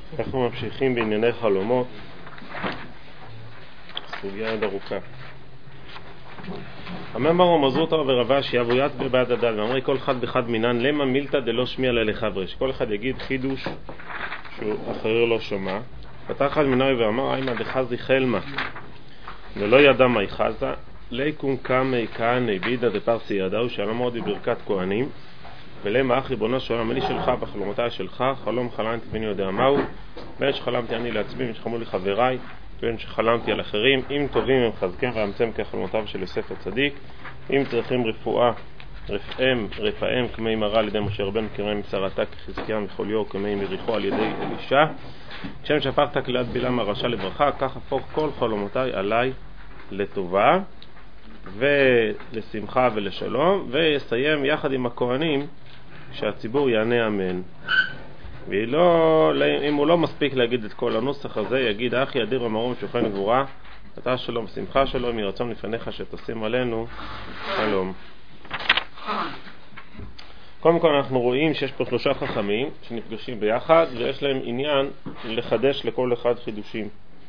אנחנו ממשיכים בענייני חלומות, סוגיה עד ארוכה. המאמר ומזוטה ורבש יבוית בבעד הדל, ואמרי כל אחד בחד מינן, למה מילתא דלא שמיע ללחברי, שכל אחד יגיד חידוש שהוא אחר לא שומע. פתח אחד מינוי ואמר, אימא דחזי חלמה ולא ידע מה יחזה, ליקום קמי כהני בידא דפרסי ידעו, שלום מאוד בברכת כהנים, ולמה אח ריבונו של עולם, אני שלך בחלומותיי שלך, חלום חלמתי ואני יודע מהו, בין שחלמתי אני לעצמי ושחלמו לי חבריי, בין שחלמתי על אחרים, אם טובים הם חזקם ואמצם כחלומותיו של יוסף הצדיק, אם צריכים רפאם כמי מראה על ידי משה רבנו, כמי מצרתה כחזקיה מחוליו, כמי מריחו על ידי אלישע, כשם שפכת כליאת בלעם הרשע לברכה, כך הפוך כל חלומותיי עליי לטובה ולשמחה ולשלום, ויסיים יחד עם הכהנים שהציבור יענה אמן. אם הוא לא מספיק להגיד את כל הנוסח הזה, יגיד אחי אדיר ומרום שוכן גבורה, אתה שלום שמחה שלום, מרצון לפניך שתשים עלינו שלום. קודם כל אנחנו רואים שיש פה שלושה חכמים שנפגשים ביחד ויש להם עניין לחדש לכל אחד חידושים.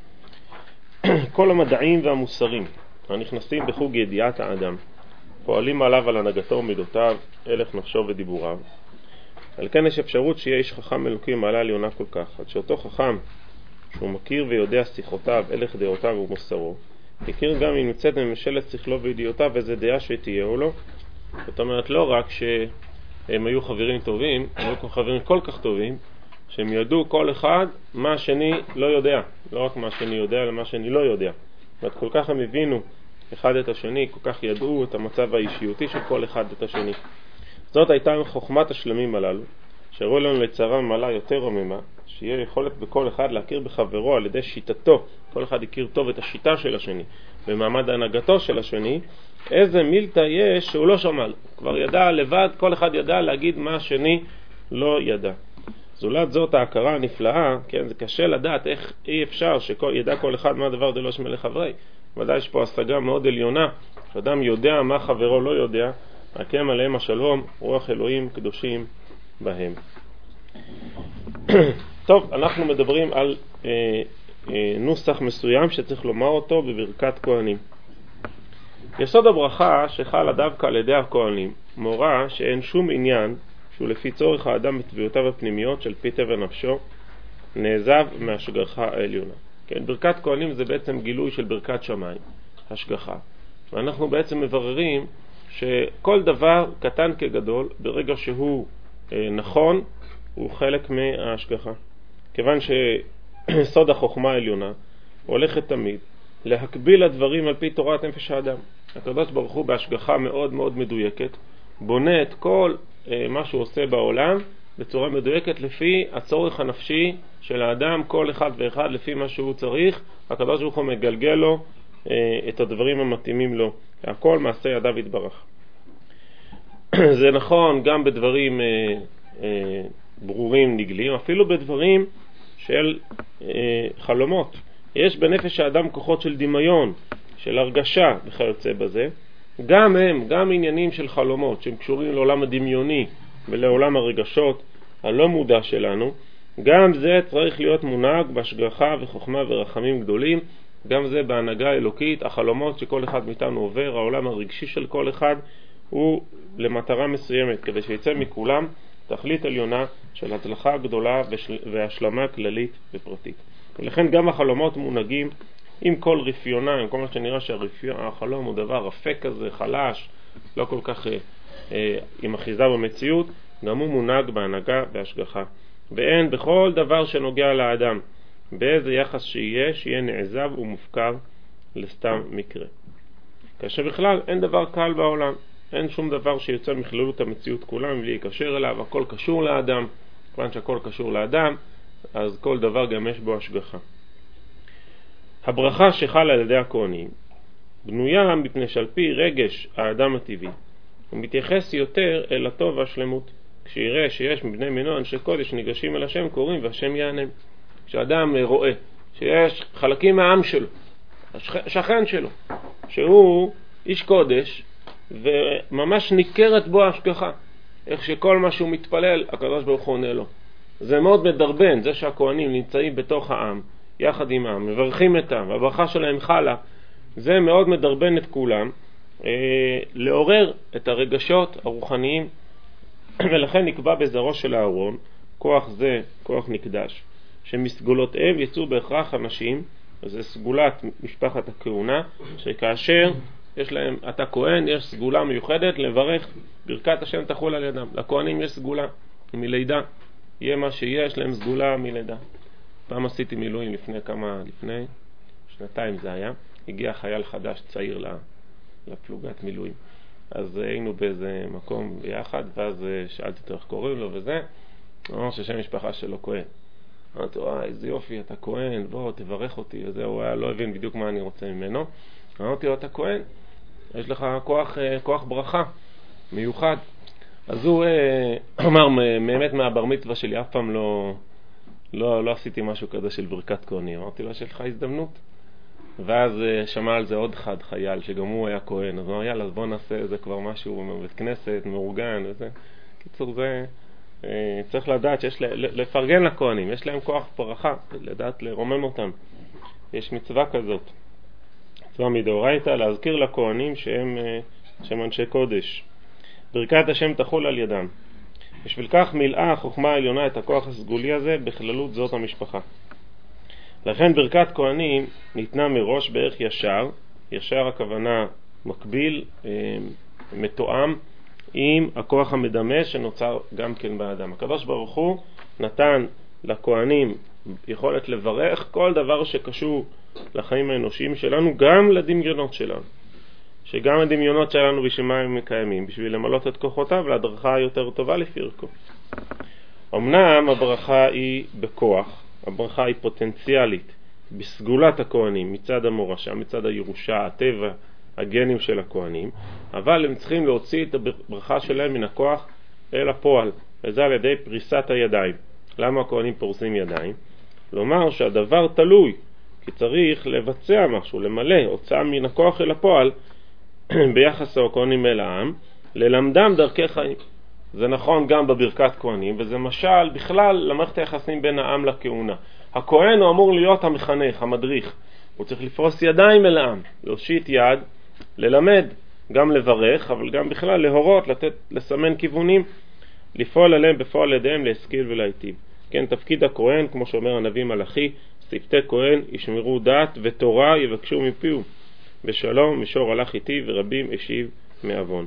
כל המדעים והמוסרים הנכנסים בחוג ידיעת האדם פועלים עליו על הנהגתו ומידותיו, הלך נפשו ודיבוריו. על כן יש אפשרות שיהיה איש חכם אלוקי מעלה עליונה כל כך, עד שאותו חכם שהוא מכיר ויודע שיחותיו, הלך דעותיו ומוסרו, יכיר גם אם נמצאת ממשלת שכלו וידיעותיו איזה דעה שתהיה או לא. זאת אומרת, לא רק שהם היו חברים טובים, הם היו חברים כל כך טובים שהם ידעו כל אחד מה השני לא יודע, לא רק מה השני יודע אלא מה השני לא יודע. זאת כל כך הם הבינו אחד את השני, כל כך ידעו את המצב האישיותי של כל אחד את השני. זאת הייתה חוכמת השלמים הללו, שהראו לנו לצרה מעלה יותר רוממה, שיהיה יכולת בכל אחד להכיר בחברו על ידי שיטתו, כל אחד יכיר טוב את השיטה של השני, במעמד ההנהגתו של השני, איזה מילתא יש שהוא לא שמע, כבר ידע לבד, כל אחד ידע להגיד מה השני לא ידע. זולת זאת ההכרה הנפלאה, כן, זה קשה לדעת איך אי אפשר שידע כל אחד מה הדבר דלא שמע לחברי. ודאי יש פה השגה מאוד עליונה, שאדם יודע מה חברו לא יודע, הקם עליהם השלום, רוח אלוהים קדושים בהם. טוב, אנחנו מדברים על נוסח מסוים שצריך לומר אותו בברכת כהנים. יסוד הברכה שחלה דווקא על ידי הכהנים מורה שאין שום עניין שהוא לפי צורך האדם בתביעותיו הפנימיות של פי טבע נפשו נעזב מהשגחה העליונה. כן, ברכת כהנים זה בעצם גילוי של ברכת שמיים, השגחה. ואנחנו בעצם מבררים שכל דבר קטן כגדול ברגע שהוא נכון הוא חלק מההשגחה. כיוון שסוד החוכמה העליונה הולכת תמיד להקביל הדברים על פי תורת נפש האדם. הקדוש ברוך הוא בהשגחה מאוד מאוד מדויקת בונה את כל מה שהוא עושה בעולם בצורה מדויקת לפי הצורך הנפשי של האדם, כל אחד ואחד לפי מה שהוא צריך. הקדוש ברוך הוא מגלגל לו את הדברים המתאימים לו, הכל מעשה ידיו יתברך. זה נכון גם בדברים ברורים נגלים, אפילו בדברים של חלומות. יש בנפש האדם כוחות של דמיון, של הרגשה וכיוצא בזה. גם הם, גם עניינים של חלומות שהם קשורים לעולם הדמיוני ולעולם הרגשות הלא מודע שלנו, גם זה צריך להיות מונהג בהשגחה וחוכמה ורחמים גדולים. גם זה בהנהגה האלוקית, החלומות שכל אחד מאיתנו עובר, העולם הרגשי של כל אחד הוא למטרה מסוימת, כדי שיצא מכולם תכלית עליונה של הצלחה גדולה והשלמה כללית ופרטית. ולכן גם החלומות מונהגים עם כל רפיונה, עם כל מה שנראה שהחלום הוא דבר רפה כזה, חלש, לא כל כך עם אחיזה במציאות, גם הוא מונהג בהנהגה והשגחה. ואין בכל דבר שנוגע לאדם, באיזה יחס שיהיה נעזב ומופקר לסתם מקרה. כאשר בכלל אין דבר קל בעולם, אין שום דבר שיוצא מכללות המציאות כולם בלי יקשר אליו, הכל קשור לאדם. כיוון שהכל קשור לאדם, אז כל דבר גם יש בו השגחה. הברכה שחלה על ידי הכהנים בנויה מפני שעל פי רגש האדם הטבעי הוא מתייחס יותר אל הטוב והשלמות. כשיראה שיש מבני מינו אנשי קודש ניגשים אל השם קוראים והשם יענם. כשאדם רואה שיש חלקים מהעם שלו, השכן שלו, שהוא איש קודש וממש ניכרת בו ההשגחה, איך שכל מה שהוא מתפלל הקדוש ברוך הוא עונה לו, זה מאוד מדרבן, זה שהכהנים נמצאים בתוך העם, יחד עם העם, מברכים את העם, והברכה שלהם חלה, זה מאוד מדרבן את כולם, לעורר את הרגשות הרוחניים, ולכן נקבע בזרעו של אהרון, כוח זה, כוח נקדש, שמסגולותיהם יצאו בהכרח אנשים, זה סגולת משפחת הכהונה, שכאשר יש להם, אתה כהן, יש סגולה מיוחדת לברך ברכת השם תחול על ידם. לכהנים יש סגולה מלידה, יהיה מה שיהיה, יש להם סגולה מלידה. פעם עשיתי מילואים לפני שנתיים זה היה, הגיע חייל חדש צעיר לפלוגת מילואים. אז היינו באיזה מקום ביחד, ואז שאלתי אותו איך קוראים לו וזה, הוא אמר ששם משפחה שלו כהן. אמרתי, איזה יופי, אתה כהן, בוא תברך אותי וזה, הוא היה לא הבין בדיוק מה אני רוצה ממנו. אמרתי לו, אתה כהן, יש לך כוח ברכה מיוחד. אז הוא אמר, באמת מהבר מצווה שלי אף פעם לא עשיתי משהו כזה של ברכת כהנים. אמרתי לו, יש לך הזדמנות. ואז שמע על זה עוד חייל שגם הוא היה כהן, אז הוא אמר, יאללה, אז בוא נעשה איזה כבר משהו בבית כנסת, מאורגן וזה. קיצור, זה צריך לדעת שיש לפרגן לכהנים, יש להם כוח ברכה, לדעת לרומם אותם. יש מצווה כזאת, מצווה מדאורייתא, להזכיר לכהנים שהם אנשי קודש. ברכת השם תחול על ידם. בשביל כך מילאה החוכמה העליונה את הכוח הסגולי הזה בכללות זאת המשפחה. לכן ברכת כהנים ניתנה מראש בערך ישר הכוונה מקביל, מתואם עם הכוח המדמה שנוצר גם כן באדם. הקדוש ברוך הוא נתן לכהנים יכולת לברך כל דבר שקשור לחיים האנושיים שלנו, גם לדמיונות שלנו. שגם הדמיונות שלנו בשביל מה הם מקיימים, בשביל למלות את כוחותיו להדרכה יותר טובה לפי ערכו. אמנם הברכה היא בכוח, הברכה היא פוטנציאלית, בסגולת הכהנים, מצד המורשה, מצד הירושה, הטבע, הגנים של הכהנים, אבל הם צריכים להוציא את הברכה שלהם מן הכוח אל הפועל, וזה על ידי פריסת הידיים. למה הכהנים פורסים ידיים? לומר שהדבר תלוי, כי צריך לבצע משהו, למלא, הוצאה מן הכוח אל הפועל, ביחס הכהנים אל העם, ללמדם דרכי חיים. זה נכון גם בברכת כהנים, וזה משל בכלל למערכת היחסים בין העם לכהונה. הכהן הוא אמור להיות המחנך, המדריך. הוא צריך לפרוס ידיים אל העם, להושיט יד, ללמד, גם לברך, אבל גם בכלל להורות, לסמן כיוונים, לפעול עליהם בפועל ידיהם, להשכיל ולהיטיב. כן, תפקיד הכהן, כמו שאומר הנביא מלאכי, שפתי כהן ישמרו דעת ותורה יבקשו מפיהו. בשלום מישור הלך איתי ורבים השיב מעוון.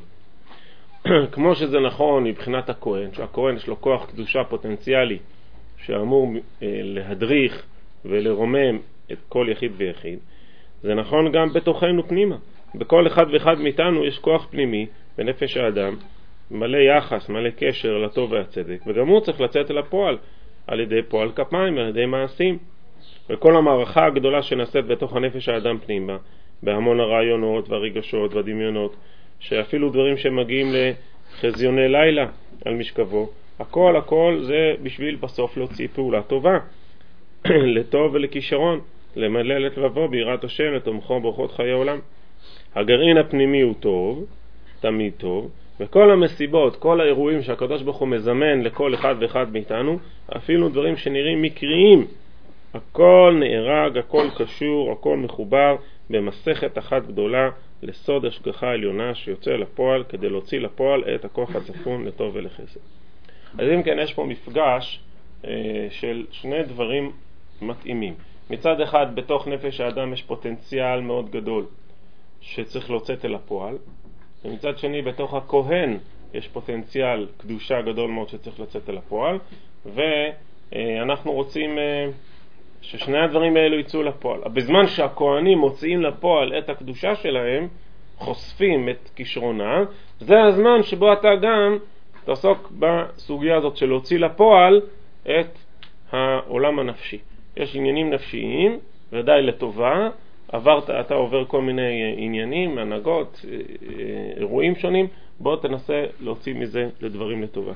כמו שזה נכון מבחינת הכהן, שהכהן יש לו כוח קדושה פוטנציאלי שאמור להדריך ולרומם את כל יחיד ויחיד, זה נכון גם בתוכנו פנימה. בכל אחד ואחד מאיתנו יש כוח פנימי בנפש האדם, מלא יחס, מלא קשר לטוב והצדק, וגם הוא צריך לצאת אל הפועל על ידי פועל כפיים, על ידי מעשים. וכל המערכה הגדולה שנעשית בתוך הנפש האדם פנימה, בהמון הרעיונות והרגשות והדמיונות, שאפילו דברים שמגיעים לחזיוני לילה על משכבו, הכל זה בשביל בסוף להוציא פעולה טובה, לטוב ולכישרון, למלא את לבבו ביראת השם, לתומכו ברכות חיי עולם. הגרעין הפנימי הוא טוב, תמיד טוב, וכל המסיבות, כל האירועים שהקדוש ברוך הוא מזמן לכל אחד ואחד מאיתנו, אפילו דברים שנראים מקריים, הכל נהרג, הכל קשור, הכל מחובר במסכת אחת גדולה לסוד השגחה העליונה שיוצא לפועל כדי להוציא לפועל את הכוח הצפון לטוב ולחסד. אז אם כן, יש פה מפגש של שני דברים מתאימים. מצד אחד, בתוך נפש האדם יש פוטנציאל מאוד גדול שצריך להוצאת אל הפועל, ומצד שני, בתוך הכהן יש פוטנציאל קדושה גדול מאוד שצריך לצאת אל הפועל, ואנחנו רוצים ששני הדברים האלו יצאו לפועל. בזמן שהכהנים מוציאים לפועל את הקדושה שלהם, חושפים את כישרונה, זה הזמן שבו אתה גם תעסוק בסוגיה הזאת של להוציא לפועל את העולם הנפשי. יש עניינים נפשיים, ודאי לטובה, אתה עובר כל מיני עניינים, הנהגות, אירועים שונים, בוא תנסה להוציא מזה לדברים לטובה.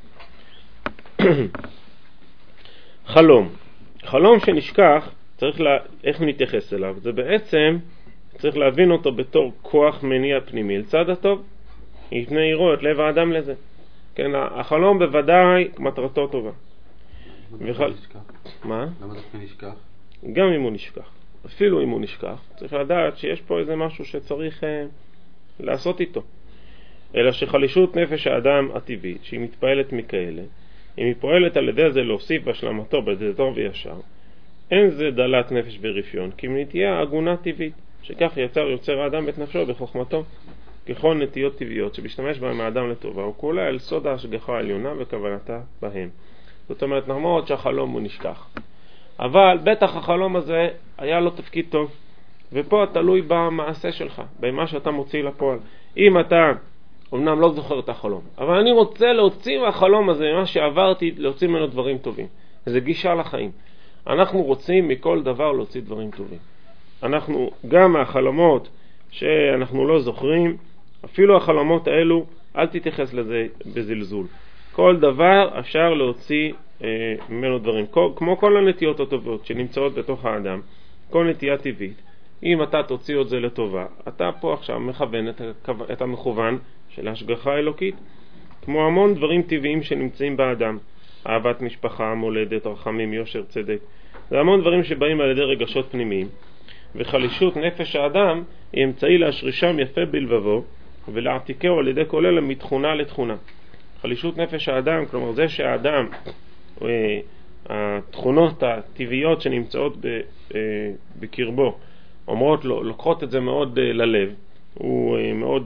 חלום שנשכח, איך נתייחס אליו? זה בעצם צריך להבין אותו בתור כוח מניע פנימי לצד הטוב, יפנה יראו את לב האדם לזה. כן, החלום בוודאי מטרתו טובה. מה? למה דווקא נשכח? גם אם הוא נשכח. אפילו אם הוא נשכח, צריך לדעת שיש פה איזה משהו שצריך לעשות איתו. אלא שחלישות נפש האדם הטבעית, שהיא מתפעלת מכאלה, אם היא פועלת על ידי זה להוסיף בהשלמתו בדעת טוב וישר, אין זה דלת נפש ורפיון, כי אם נטייה הגונה טבעית, שכך יוצר האדם את נפשו בחוכמתו, ככל נטיות טבעיות שבשתמש בהם האדם לטובה, הוא כולה אל סוד ההשגחה העליונה וכוונתה בהם. זאת אומרת, נאמר שהחלום הוא נשכח. אבל בטח החלום הזה היה לו תפקיד טוב, ופה תלוי במעשה שלך, במה שאתה מוציא לפועל. אם אתה אמנם לא זוכר את החלום, אבל אני רוצה להוציא מהחלום הזה, מה שעברתי, להוציא ממנו דברים טובים. זה גישה לחיים. אנחנו רוצים מכל דבר להוציא דברים טובים. אנחנו גם מהחלומות שאנחנו לא זוכרים, אפילו החלומות האלו, אל תתייחס לזה בזלזול. כל דבר אפשר להוציא ממנו דברים, כמו כל הנטיות הטובות שנמצאות בתוך האדם, כל נטייה טבעית. אם אתה תוציא את זה לטובה, אתה פה עכשיו מכוון את המכוון של ההשגחה האלוקית, כמו המון דברים טבעיים שנמצאים באדם, אהבת משפחה, מולדת, רחמים, יושר, צדק. זה המון דברים שבאים על ידי רגשות פנימיים, וחלישות נפש האדם היא אמצעי להשרישם יפה בלבבו ולעתיקהו על ידי כל אלה מתכונה לתכונה. חלישות נפש האדם, כלומר זה שהאדם, התכונות הטבעיות שנמצאות בקרבו, אומרות לו, לוקחות את זה מאוד ללב, הוא מאוד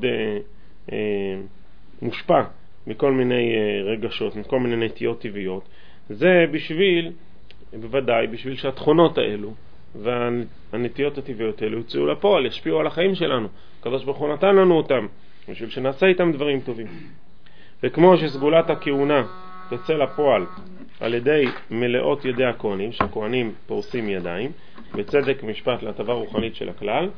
מושפע מכל מיני רגשות, מכל מיני נטיות טבעיות. זה בוודאי בשביל שהתכונות האלו והנטיות הטבעיות האלו יוצאו לפועל, ישפיעו על החיים שלנו. הקדוש ברוך הוא נתן לנו אותם, בשביל שנעשה איתם דברים טובים. וכמו שסגולת הכהונה תצא לפועל על ידי מלאות ידי הכהנים, שהכהנים פורסים ידיים, בצדק משפט להטבה רוחנית של הכלל,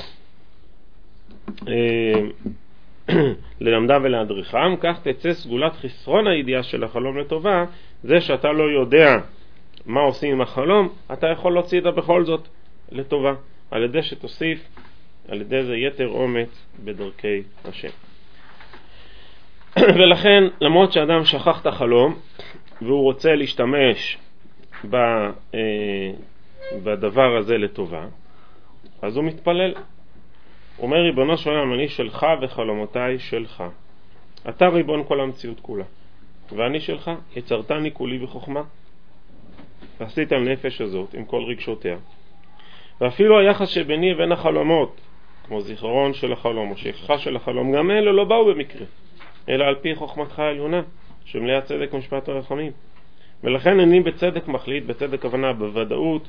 ללמדה ולהדריכם, כך תצא סגולת חסרון הידיעה של החלום לטובה, זה שאתה לא יודע מה עושים עם החלום, אתה יכול להוציא את זה בכל זאת לטובה, על ידי שתוסיף, על ידי זה יתר אומץ בדרכי השם. ולכן, למרות שאדם שכח את החלום, והוא רוצה להשתמש בדבר הזה לטובה, אז הוא מתפלל. הוא אומר, ריבונו של עולם, אני שלך וחלומותיי שלך. אתה ריבון כל המציאות כולה, ואני שלך, יצרתני כולי בחוכמה. ועשית הנפש הזאת עם כל רגשותיה. ואפילו היחס שביני ובין החלומות, כמו זיכרון של החלום או שכחה של החלום, גם אלו לא באו במקרה, אלא על פי חוכמתך העליונה, שמלאה צדק משפט ורחמים. ולכן אני בצדק מחליט, בצדק כוונה, בוודאות,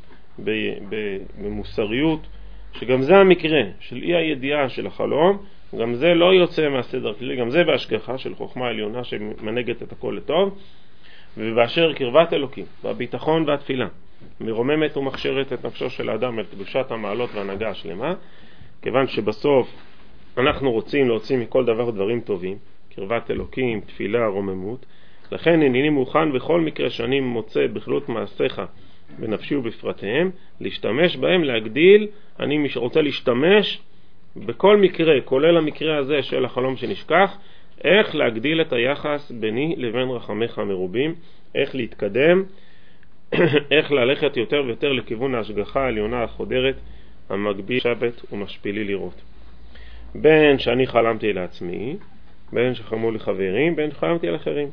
במוסריות, שגם זה המקרה של אי הידיעה של החלום, גם זה לא יוצא מהסדר כלי, גם זה בהשגחה של חוכמה עליונה שמנהגת את הכל לטוב, ובאשר קרבת אלוקים, והביטחון והתפילה, מרוממת ומכשירת את נפשו של האדם אל קדושת המעלות והנהגה השלמה, כיוון שבסוף אנחנו רוצים להוציא מכל דבר דברים טובים, קרבת אלוקים, תפילה, רוממות, לכן הנני מוכן בכל מקרה שאני מוצא בכלות מעשיך בנפשי ובפרטיהם, להשתמש בהם, להגדיל, אני רוצה להשתמש בכל מקרה, כולל המקרה הזה של החלום שנשכח, איך להגדיל את היחס ביני לבין רחמך המרובים, איך להתקדם, איך ללכת יותר ויותר לכיוון ההשגחה העליונה החודרת, המגביל שבת ומשפילי לראות. בין שאני חלמתי לעצמי, בין שחלמו לי חברים, בין שחלמתי על אחרים.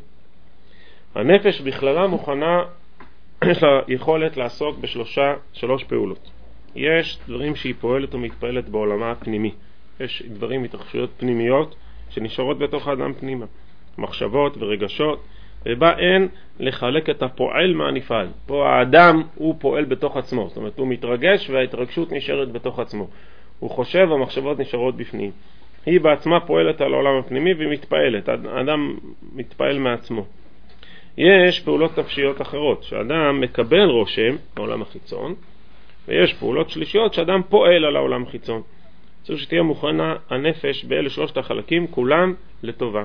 הנפש בכללה מוכנה, יש לה יכולת לעסוק בשלוש פעולות. יש דברים שהיא פועלת ומתפעלת בעולמה הפנימי. יש דברים, התרחשויות פנימיות שנשארות בתוך האדם פנימה. מחשבות ורגשות, ובה אין לחלק את הפועל מהנפעל. פה האדם הוא פועל בתוך עצמו, זאת אומרת הוא מתרגש וההתרגשות נשארת בתוך עצמו. הוא חושב והמחשבות נשארות בפנים. היא בעצמה פועלת על העולם הפנימי והיא מתפעלת, האדם מתפעל מעצמו. יש פעולות נפשיות אחרות, שאדם מקבל רושם בעולם החיצון, ויש פעולות שלישיות שאדם פועל על העולם החיצון. צריך שתהיה מוכנה הנפש באלה שלושת החלקים, כולם לטובה.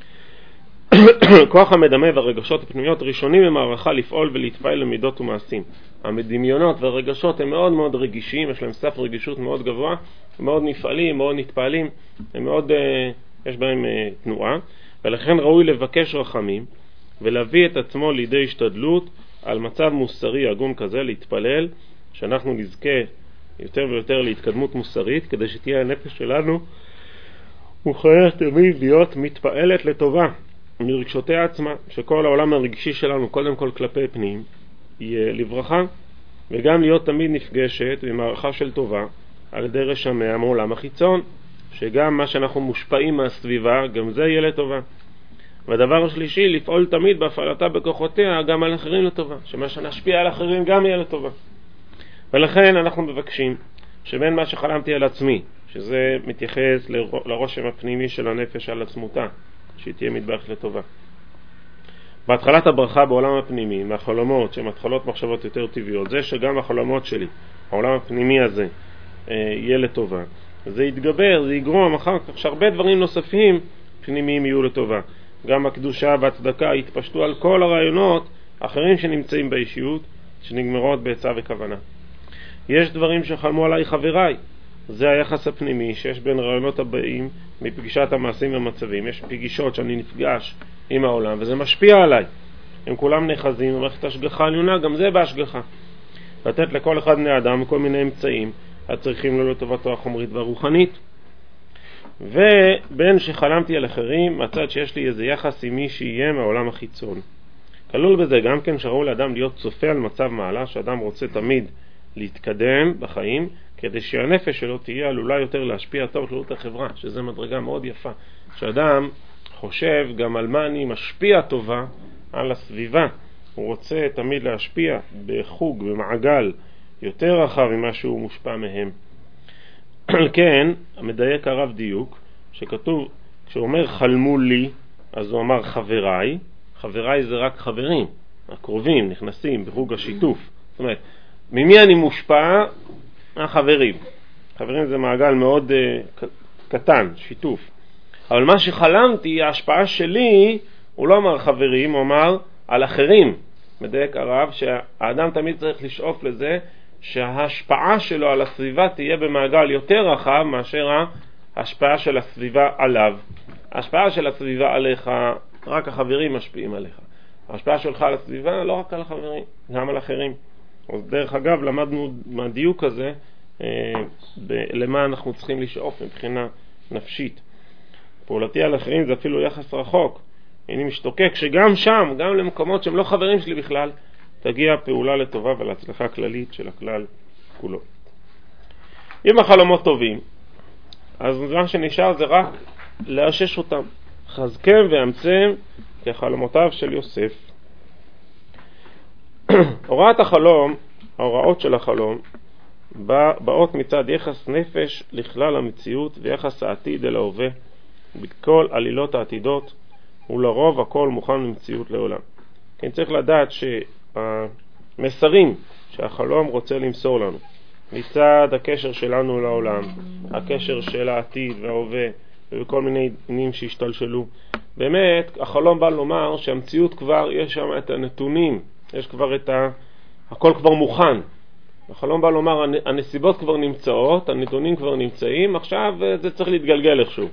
כוח המדמה והרגשות הפנימיות ראשונים במערכה לפעול ולהתפעל למידות ומעשים. המדמיונות והרגשות הם מאוד מאוד רגישים, יש להם סף רגישות מאוד גבוה, מאוד נפעלים, מאוד נתפעלים, הם מאוד, יש בהם תנועה, ולכן ראוי לבקש רחמים ולהביא את עצמו לידי השתדלות על מצב מוסרי הגון כזה להתפלל, שאנחנו נזכה יותר ויותר להתקדמות מוסרית, כדי שתהיה הנפש שלנו מוכנה תמיד להיות מתפעלת לטובה מרגשותיה עצמה, שכל העולם הרגשי שלנו קודם כל כלפי פנים יהיה לברכה, וגם להיות תמיד נפגשת במערכה של טובה על ידי רשמיה מעולם החיצון, שגם מה שאנחנו מושפעים מהסביבה גם זה יהיה לטובה. והדבר השלישי, לפעול תמיד בהפעלתה בכוחותיה גם על אחרים לטובה, שמה שנשפיע על אחרים גם יהיה לטובה. ולכן אנחנו מבקשים שבין מה שחלמתי על עצמי, שזה מתייחס לרושם הפנימי של הנפש על עצמותה, שהיא תהיה מטבח לטובה. בהתחלת הברכה בעולם הפנימי, מהחלומות שהן התחלות מחשבות יותר טבעיות, זה שגם החלומות שלי, העולם הפנימי הזה, יהיה לטובה. זה יתגבר, זה יגרום אחר כך שהרבה דברים נוספים פנימיים יהיו לטובה. גם הקדושה והצדקה יתפשטו על כל הרעיונות האחרים שנמצאים באישיות, שנגמרות בעצה וכוונה. יש דברים שחלמו עליי חבריי, זה היחס הפנימי שיש בין רעיונות הבאים מפגישת המעשים והמצבים. יש פגישות שאני נפגש עם העולם וזה משפיע עליי, הם כולם נחזים במערכת השגחה עליונה, גם זה בהשגחה. לתת לכל אחד בני אדם כל מיני אמצעים הצריכים לו לטובתו החומרית והרוחנית. ובין שחלמתי על אחרים, מצד שיש לי איזה יחס עם מי שיהיה מהעולם החיצון. כלול בזה גם כן שראו לאדם להיות צופה על מצב מעלה, שאדם רוצה תמיד להתקדם בחיים, כדי שהנפש שלו תהיה עלולה יותר להשפיע טוב על החברה, שזה מדרגה מאוד יפה. שאדם חושב גם על מה אני משפיע טובה על הסביבה, הוא רוצה תמיד להשפיע בחוג, במעגל יותר רחב ממה שהוא מושפע מהם. כן, המדייק הרב דיוק, שכתוב, כשהוא אומר חלמו לי, אז הוא אמר חבריי. חבריי זה רק חברים, הקרובים, נכנסים בחוג השיתוף. זאת אומרת, ממי אני מושפע? החברים. חברים זה מעגל מאוד קטן, שיתוף. אבל מה שחלמתי, ההשפעה שלי, הוא לא אמר חברים, הוא אמר על אחרים. מדייק הרב שהאדם תמיד צריך לשאוף לזה, שההשפעה שלו על הסביבה תהיה במעגל יותר רחב מאשר ההשפעה של הסביבה עליו. ההשפעה של הסביבה עליך, רק החברים משפיעים עליך. ההשפעה שלך על הסביבה לא רק על החברים, גם על אחרים. אז דרך אגב למדנו מהדיוק הזה למה אנחנו צריכים לשאוף מבחינה נפשית. פעולתי על אחרים זה אפילו יחס רחוק. אני משתוקק שגם שם, גם למקומות שהם לא חברים שלי בכלל, תגיע פעולה לטובה ולהצלחה כללית של הכלל כולו. אם החלומות טובים, אז מה שנשאר זה רק לאשש אותם. חזקם ואמצם כחלומותיו של יוסף. הוראת החלום, ההוראות של החלום, באות מצד יחס נפש לכלל המציאות ויחס העתיד אל ההווה, בכל עלילות העתידות, ולרוב הכל מוכן למציאות לעולם. כן, צריך לדעת שהמסרים שהחלום רוצה למסור לנו, מצד הקשר שלנו לעולם, הקשר של העתיד וההווה, וכל מיני עניינים שהשתלשלו, באמת החלום בא לומר שהמציאות כבר יש שם את הנתונים, יש כבר הכל כבר מוכן. החלום בא לומר הנסיבות כבר נמצאות, הנתונים כבר נמצאים, עכשיו זה צריך להתגלגל איכשהו.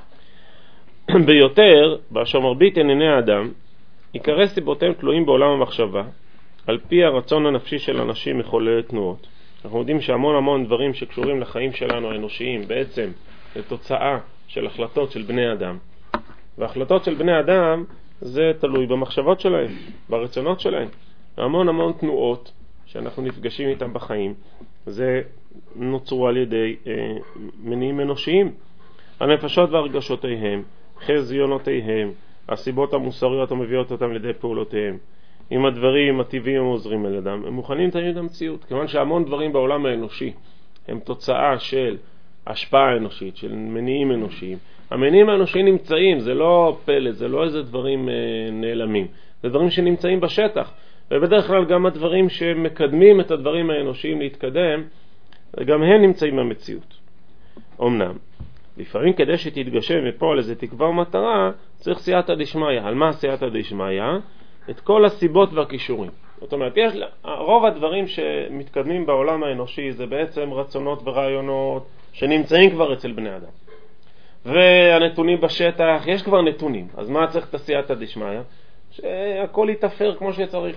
ביותר, באשר מרבית ענייני האדם, עיקרי סיבותיהם תלויים בעולם המחשבה, על פי הרצון הנפשי של אנשים מחוללי תנועות. אנחנו יודעים שהמון דברים שקשורים לחיים שלנו האנושיים, בעצם לתוצאה של החלטות של בני אדם. וההחלטות של בני אדם זה תלוי במחשבות שלהם, ברצונות שלהם. המון תנועות שאנחנו נפגשים איתם בחיים, זה נוצרו על ידי מניעים אנושיים. הנפשות והרגשותיהם, חזיונותיהם, הסיבות המוסריות המביאות אותם לידי פעולותיהם, עם הדברים הטבעיים המוזרים על אדם, הם מוכנים תמיד המציאות. כיוון שהמון דברים בעולם האנושי הם תוצאה של השפעה אנושית, של מניעים אנושיים. המניעים האנושיים נמצאים, זה לא פלא, זה לא איזה דברים נעלמים, זה דברים שנמצאים בשטח. ובדרך כלל גם הדברים שמקדמים את הדברים האנושיים להתקדם, גם הם נמצאים במציאות. אמנם, לפעמים כדי שתתגשם מפה לזה תקווה ומטרה, צריך סייעתא דשמיא. על מה סייעתא דשמיא? את כל הסיבות והכישורים. זאת אומרת, רוב הדברים שמתקדמים בעולם האנושי זה בעצם רצונות ורעיונות שנמצאים כבר אצל בני אדם. והנתונים בשטח, יש כבר נתונים. אז מה צריך את הסייעתא דשמיא? שהכל יתאפר כמו שצריך.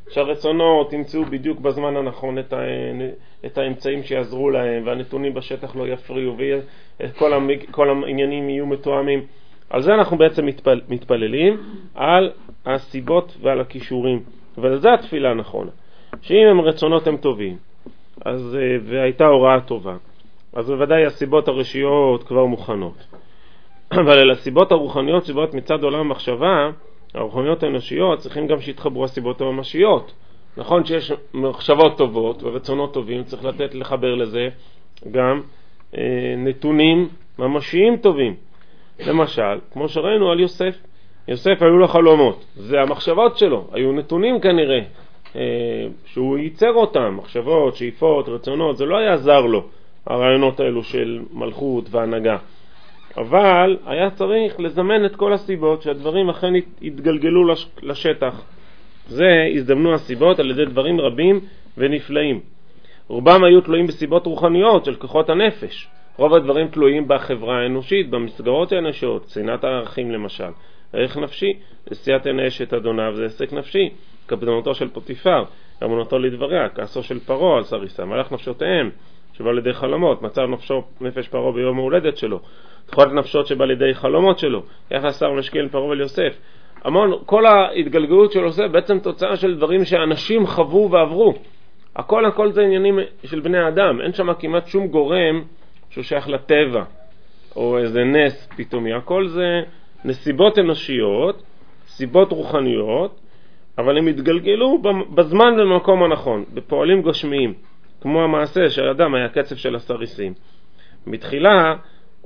שהרצונות ימצאו בדיוק בזמן הנכון את האמצעים שיעזרו להם, והנתונים בשטח לא יפריעו, וכל העניינים יהיו מתואמים. על זה אנחנו בעצם מתפללים, על הסיבות ועל הכישורים, ועל זה התפילה הנכונה. שאם הם רצונות הם טובים, אז, והייתה הוראה טובה, אז בוודאי הסיבות הראשיות כבר מוכנות. אבל אל הסיבות הרוחניות שבאות מצד עולם המחשבה, הרוחניות האנושיות, צריכים גם שיתחברו הסיבות הממשיות. נכון שיש מחשבות טובות ורצונות טובים, צריך לחבר לזה גם נתונים ממשיים טובים. למשל, כמו שראינו על יוסף, יוסף היו לו חלומות, זה המחשבות שלו, היו נתונים כנראה, שהוא ייצר אותם, מחשבות, שאיפות, רצונות, זה לא היה עזר לו, הרעיונות האלו של מלכות והנהגה. אבל היה צריך לזמן את כל הסיבות שהדברים אכן יתגלגלו לשטח. זה הזדמנו הסיבות על ידי דברים רבים ונפלאים. רובם היו תלויים בסיבות רוחניות של כוחות הנפש. רוב הדברים תלויים בחברה האנושית, במסגרות האנושיות, צנעת הערכים למשל. ערך נפשי, נשיאת עיני אשת אדוניו זה עסק נפשי. קפדנותו של פוטיפר, אמונתו לדבריה, כעסו של פרעה על סריסה, מלך נפשותיהם שבא לידי חלומות, מצב נפש פרעה ביום ההולדת שלו, תחולת נפשות שבא לידי חלומות שלו, יחס שר משקיע פרעה וליוסף. המון, כל ההתגלגלות של יוסף בעצם תוצאה של דברים שאנשים חוו ועברו. הכל זה עניינים של בני האדם, אין שם כמעט שום גורם שהוא שייך לטבע או איזה נס פתאומי. הכל זה נסיבות אנושיות, סיבות רוחניות, אבל הם התגלגלו בזמן ובמקום הנכון, בפועלים גשמיים, כמו המעשה שהאדם היה קצף של הסריסים. מתחילה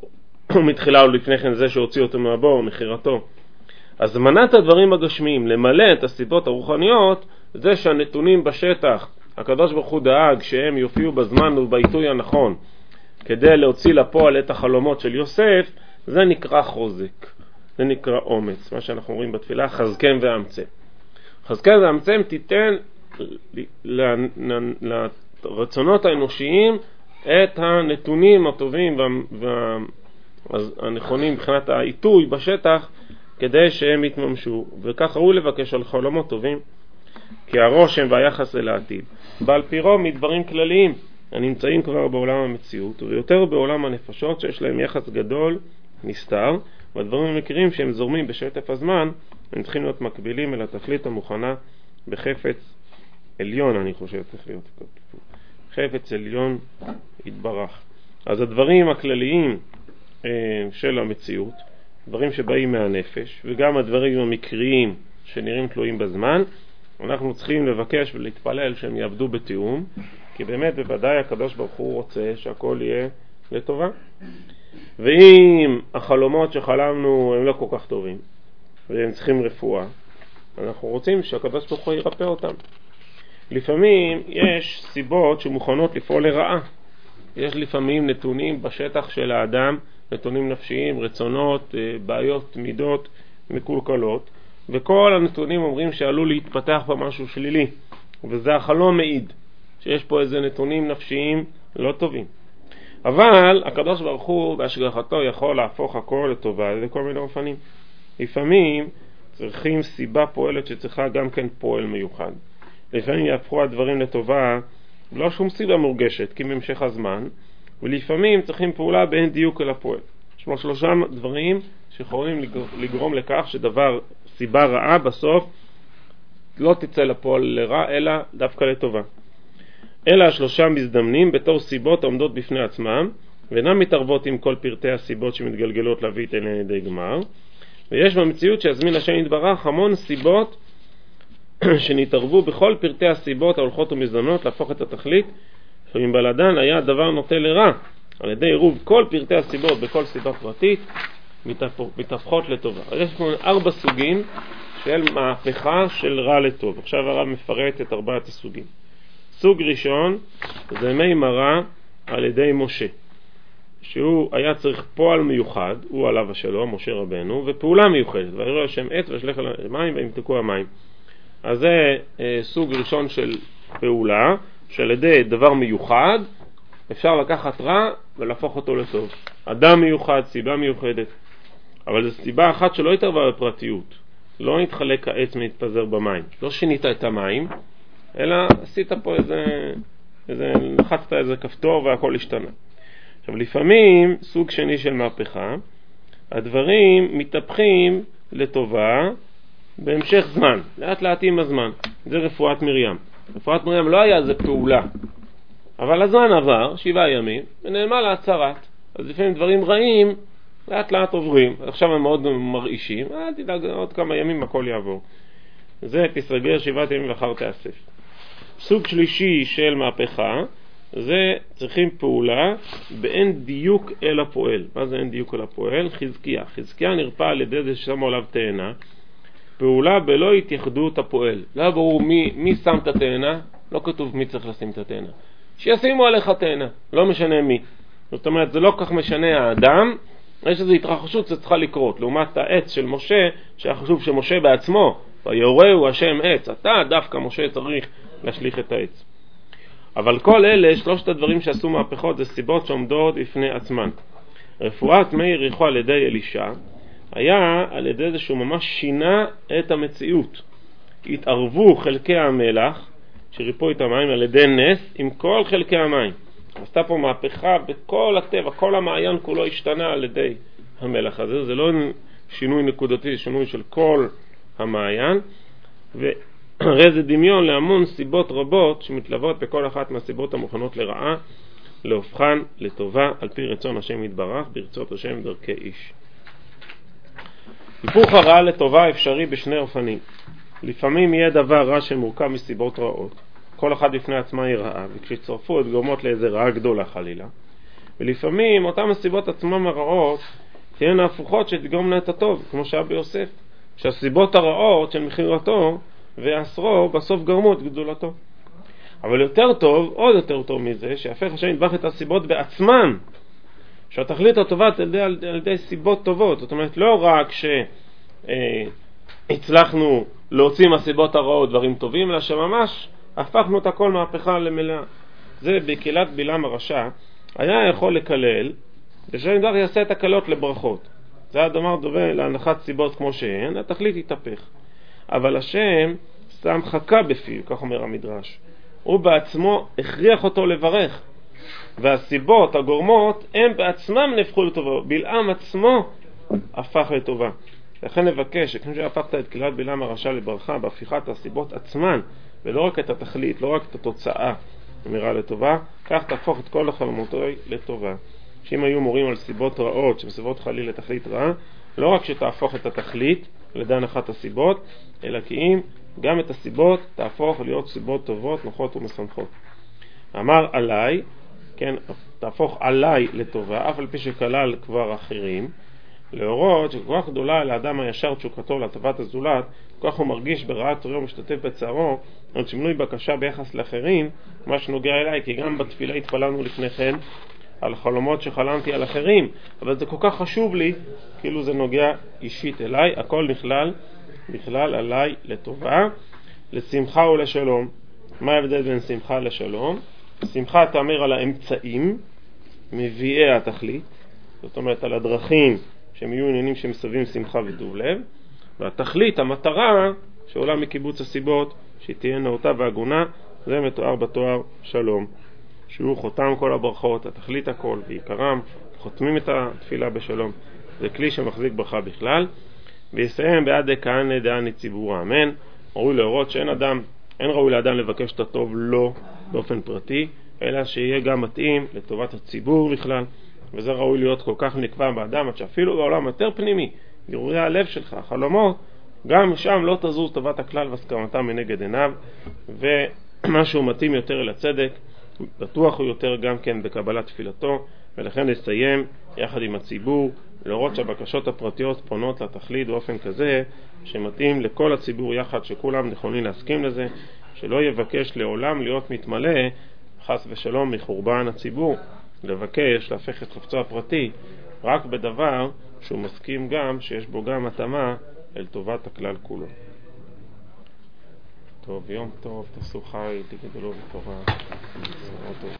או לפני כן זה שהוציא אותו מהבור, מחירתו. אז מנת הדברים הגשמיים, למלא את הסיבות הרוחניות, זה שהנתונים בשטח, הקדוש ברוך הוא דאג שהם יופיעו בזמן ובעיתוי הנכון, כדי להוציא לפועל את החלומות של יוסף, זה נקרא חוזק, זה נקרא אומץ, מה שאנחנו רואים בתפילה, חזקם ואמצם. חזקם ואמצם תיתן לרצונות האנושיים את הנתונים הטובים והנכונים מבחינת העיתוי בשטח, כדי שהם יתממשו, וכך ראוי לבקש על חלומות טובים, כי הרושם והיחס אל העתיד בעל פירו מדברים כלליים הנמצאים כבר בעולם המציאות, ויותר בעולם הנפשות שיש להם יחס גדול נסתר, והדברים המקרים שהם זורמים בשטף הזמן הם צריכים להיות מקבילים אל התכלית המוכנה בחפץ עליון. אני חושב צריך להיות חפץ עליון יתברך. אז הדברים הכלליים של המציאות, דברים שבאים מהנפש, וגם הדברים המקריים שנראים תלויים בזמן, אנחנו צריכים לבקש ולהתפלל שהם יעבדו בתיאום, כי באמת בוודאי הקדוש ברוך הוא רוצה שהכל יהיה לטובה. ואם החלומות שחלמנו הם לא כל כך טובים והם צריכים רפואה, אנחנו רוצים שהקדוש ברוך הוא ירפא אותם. לפעמים יש סיבות שמוכנות לפעול לרעה. יש לפעמים נתונים בשטח של האדם, נתונים נפשיים, רצונות, בעיות, מידות מקולקלות, וכל הנתונים אומרים שעלול להתפתח פה משהו שלילי, וזה החלום מעיד שיש פה איזה נתונים נפשיים לא טובים. אבל הקדוש ברוך הוא בהשגחתו יכול להפוך הכל לטובה לכל מיני אופנים. לפעמים צריכים סיבה פועלת שצריכה גם כן פועל מיוחד. לפעמים יהפכו הדברים לטובה לא שום סיבה מורגשת כי ממשך הזמן, ולפעמים צריכים פעולה בין דיוק אל הפועל. יש שלושה דברים שיכולים לגרום לכך שדבר, סיבה רעה בסוף לא תצא לפועל לרע אלא דווקא לטובה. אלה השלושה מזדמנים בתור סיבות העומדות בפני עצמם, ואינם מתערבות עם כל פרטי הסיבות שמתגלגלות להביא את אליהן לידי גמר. ויש במציאות שיזמין השם יתברך המון סיבות שנתערבו בכל פרטי הסיבות ההולכות ומזדמנות להפוך את התכלית, שאם בלעדן היה דבר נוטה לרע, על ידי עירוב כל פרטי הסיבות בכל סיבה פרטית מתהפכות לטובה. יש פה 4 סוגים של מהפכה של רע לטוב. עכשיו הרב מפרט את 4 הסוגים. סוג ראשון זה מימרה על ידי משה, שהוא היה צריך פועל מיוחד, הוא עליו השלום, משה רבנו, ופעולה מיוחדת, וירא השם עת וישלח אל המים וימתקו המים. אז זה סוג ראשון של פעולה, שעל ידי דבר מיוחד אפשר לקחת רע ולהפוך אותו לטוב. אדם מיוחד, סיבה מיוחדת, אבל זו סיבה אחת שלא התערבה בפרטיות. לא נתחלק העץ ונתפזר במים. לא שינית את המים, אלא עשית פה לחצת איזה כפתור והכל השתנה. עכשיו לפעמים, סוג שני של מהפכה, הדברים מתהפכים לטובה בהמשך זמן, לאט לאט עם הזמן. זה רפואת מרים. רפואת מרים לא היה איזה פעולה, אבל הזמן עבר, 7 ימים, ונעלמה להצהרת. אז לפעמים דברים רעים לאט לאט עוברים. עכשיו הם מאוד מרעישים, תדאג, עוד כמה ימים הכל יעבור. זה תסגר 7 ימים ואחר תאסף. סוג שלישי של מהפכה, זה צריכים פעולה באין דיוק אל הפועל. מה זה אין דיוק אל הפועל? חזקיה. חזקיה נרפא על ידי זה ששמו עליו תאנה. פעולה בלא התייחדות הפועל. לא ברור מי שם את התאנה, לא כתוב מי צריך לשים את התאנה. שישימו עליך תאנה, לא משנה מי. זאת אומרת, זה לא כך משנה האדם, יש איזו התרחשות שצריכה לקרות. לעומת העץ של משה, שהחשוב שמשה בעצמו, ויורהו השם עץ, אתה דווקא משה צריך להשליך את העץ. אבל כל אלה, 3 הדברים שעשו מהפכות, זה סיבות שעומדות בפני עצמן. רפואת מי יריחו על ידי אלישע, היה על ידי זה שהוא ממש שינה את המציאות. התערבו חלקי המלח, שריפו את המים על ידי נס, עם כל חלקי המים. עשתה פה מהפכה בכל הטבע, כל המעיין כולו השתנה על ידי המלח הזה. זה לא שינוי נקודתי, זה שינוי של כל המעיין. הרי זה דמיון להמון סיבות רבות שמתלוות בכל אחת מהסיבות המוכנות לרעה, להופכן לטובה על פי רצון השם יתברך, ברצות השם דרכי איש. היפוך הרעה לטובה אפשרי בשני אופנים. לפעמים יהיה דבר רע שמורכב מסיבות רעות, כל אחד בפני עצמה היא רעה, וכשצרפו את גורמות לאיזה רעה גדולה חלילה. ולפעמים אותם הסיבות עצמם הרעות תהיינה הפוכות שתגרומנה את הטוב, כמו שהיה ביוסף, שהסיבות הרעות של מכירתו ואסרו בסוף גרמו את גדולתו. אבל יותר טוב, עוד יותר טוב מזה, שהפך השם יתברך את הסיבות בעצמן, שהתכלית הטובה על ידי סיבות טובות. זאת אומרת, לא רק שהצלחנו להוציא מהסיבות הרעות דברים טובים, אלא שממש הפכנו את הכל מהפכה למלאה. זה בקהילת בלעם הרשע, היה יכול לקלל, ושהשם יתברך יעשה את הקלות לברכות. זה הדבר דומה להנחת סיבות כמו שהן, התכלית יתהפך. אבל השם שם חכה בפיו, כך אומר המדרש. הוא בעצמו הכריח אותו לברך. והסיבות, הגורמות, הם בעצמם נהפכו לטובה. בלעם עצמו הפך לטובה. לכן נבקש שכמו שהפכת את קהילת בלעם הרשע לברכה, בהפיכת הסיבות עצמן, ולא רק את התכלית, לא רק את התוצאה, נראה לטובה, כך תהפוך את כל החלומותוי לטובה. שאם היו מורים על סיבות רעות, שמסיבות חליל לתכלית רעה, לא רק שתהפוך את התכלית, לידי הנחת הסיבות, אלא כי אם גם את הסיבות תהפוך להיות סיבות טובות, נוחות ומשמחות. אמר עליי, כן, תהפוך עליי לטובה, אף על פי שכלל כבר אחרים, להורות שכל כך גדולה לאדם הישר תשוקתו לטובת הזולת, כל כך הוא מרגיש ברעת תוריו משתתף בצערו, עוד שמנוי בקשה ביחס לאחרים, מה שנוגע אליי, כי גם בתפילה התפללנו לפני כן, על חלומות שחלמתי על אחרים, אבל זה כל כך חשוב לי, כאילו זה נוגע אישית אליי, הכל בכלל עליי לטובה, לשמחה ולשלום. מה ההבדל בין שמחה לשלום? שמחה תאמר על האמצעים, מביאי התכלית, זאת אומרת על הדרכים שהם יהיו עניינים שמסבים שמחה וטוב לב, והתכלית, המטרה, שעולה מקיבוץ הסיבות, שהיא תהיה נאותה והגונה, זה מתואר בתואר שלום. שהוא חותם כל הברכות, התכלית הכל ועיקרם, חותמים את התפילה בשלום. זה כלי שמחזיק ברכה בכלל. ויסיים בעד כהנא דעני ציבור, אמן. ראוי להורות שאין ראוי לאדם לבקש את הטוב לא באופן פרטי, אלא שיהיה גם מתאים לטובת הציבור בכלל. וזה ראוי להיות כל כך נקבע באדם, עד שאפילו בעולם יותר פנימי, גירורי הלב שלך, חלומות, גם שם לא תזוז טובת הכלל והסכמתם מנגד עיניו, ומשהו מתאים יותר אל הצדק, בטוח הוא יותר גם כן בקבלת תפילתו. ולכן נסיים יחד עם הציבור לראות שהבקשות הפרטיות פונות לתכלית באופן כזה שמתאים לכל הציבור יחד, שכולם נכונים להסכים לזה, שלא יבקש לעולם להיות מתמלא חס ושלום מחורבן הציבור, לבקש להפך את חפצו הפרטי רק בדבר שהוא מסכים גם שיש בו גם התאמה אל טובת הכלל כולו. טוב, יום טוב, תעשו חי, תגדלו בתורה.